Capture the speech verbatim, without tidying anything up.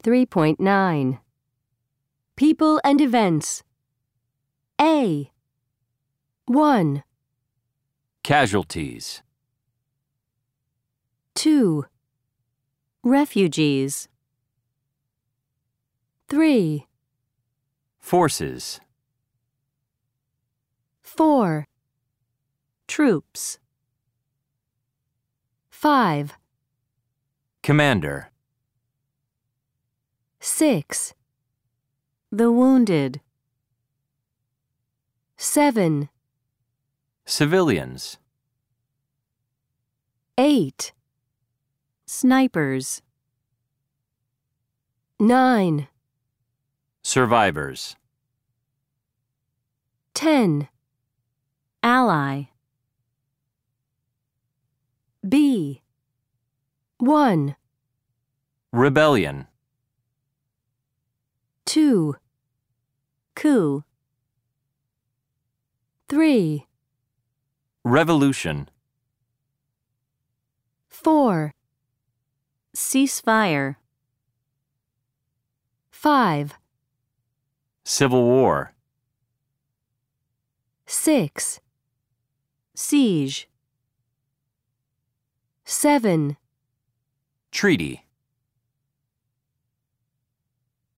three point nine. People and events. A. one. Casualties. two. Refugees. three. Forces. four. Troops. five. Commander. six. The wounded. seven. Civilians. eight. Snipers. nine. Survivors. ten. Ally. B. one. Rebellion. two. Coup. three. Revolution. four. Ceasefire. five. Civil War. six. Siege. seven. Treaty.